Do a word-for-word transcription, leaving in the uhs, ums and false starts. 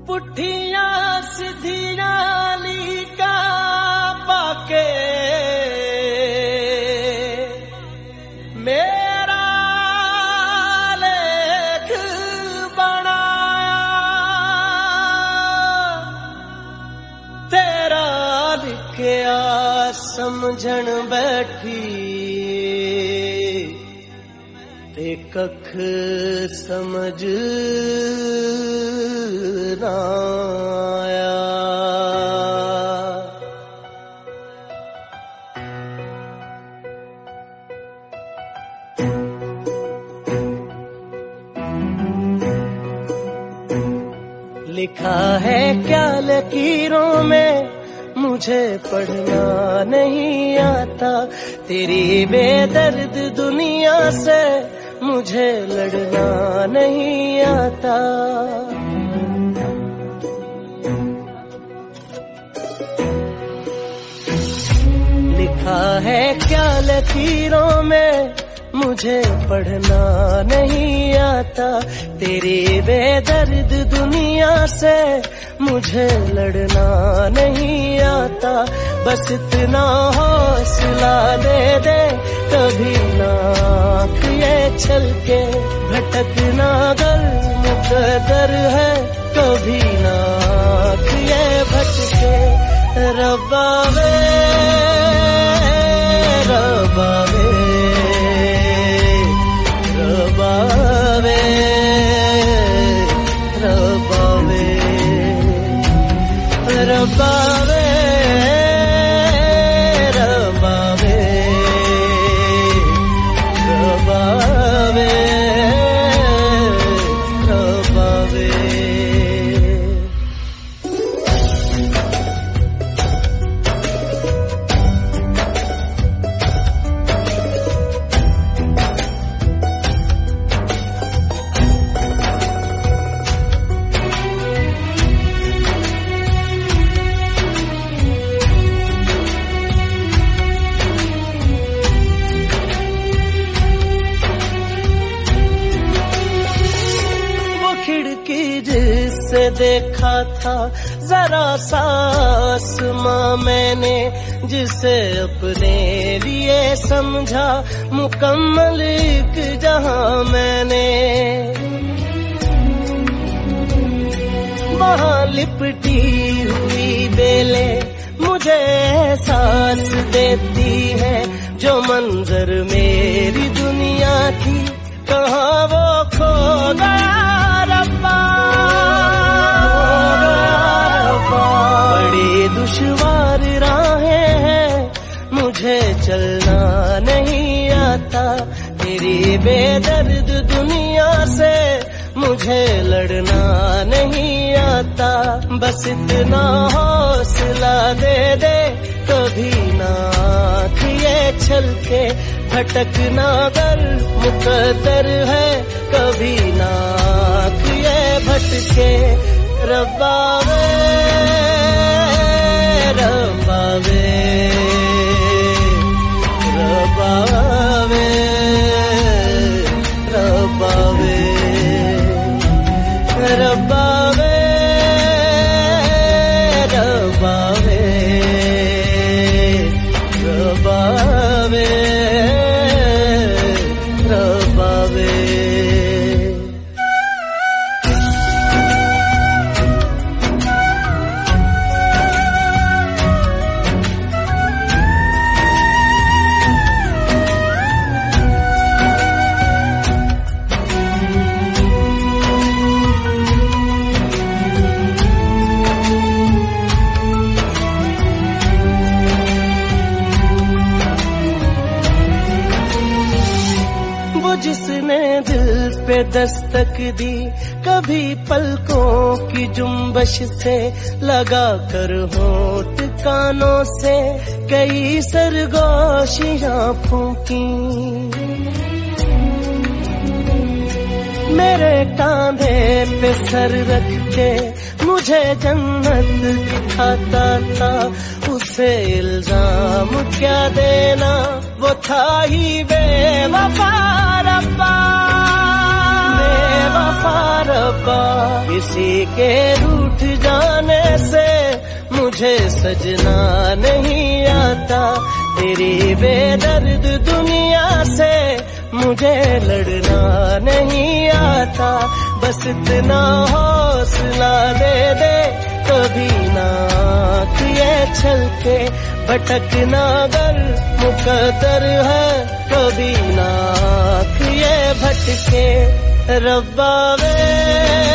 पुठियां सीधियां लीका पाके मेरा लेख बनाया, तेरा लिखया समझण बैठी ते कख समझ ना आया। लिखा है क्या लकीरों में मुझे पढ़ना नहीं आता, तेरी बेदर्द दुनिया से मुझे लड़ना नहीं आता। लिखा है क्या लकीरों में मुझे पढ़ना नहीं आता, तेरी बेदर्द दुनिया से मुझे लड़ना नहीं आता। बस इतना हौसला दे दे कभी ना ये छलके, भटकना गर मुकद्दर है कभी ना ये भटके। रब्बा वे रब्बा वे रब्बा वे रब्बा वे रब्बा वे रब्बा वे रब्बा वे रब्बा वे। जिससे देखा था जरा सा आसमां मैंने, जिसे अपने लिए समझा मुकम्मल एक जहां मैंने। वहां लिपटी हुई बेलें मुझे एहसास देती है, जो मंजर मेरी दुनिया थी कहाँ वो खो गया रब्बा। बड़ी दुश्वार राहें हैं मुझे चलना नहीं आता, तेरी बेदर्द दुनिया से मुझे लड़ना नहीं आता। बस इतना हौसला दे दे कभी ना ये छलके, भटकना गर मुकद्दर है कभी ना ये भटके। रब्बा वे रब्बा वे रब्बा वे रब्बा वे रब्बा वे रब्बा वे रब्बा वे रब्बा वे। जिसने दिल पे दस्तक दी कभी पलकों की जुम्बश से, लगा कर होठ कानों से कई सरगोशियां फूंकी। मेरे कांधे पे सर रख के मुझे जन्नत दिखाता था, उसे इल्जाम क्या देना वो था ही बेवफा रब्बा। बेवफा रब्बा, किसी के रूठ जाने से मुझे सजना नहीं आता, तेरी बेदर्द दुनिया से मुझे लड़ना नहीं आता। बस इतना हौसला दे दे, कभी ना आँख ये छलके, भटकना अगर मुकद्दर है, कभी ना आँख ये भटके। रब्बा वे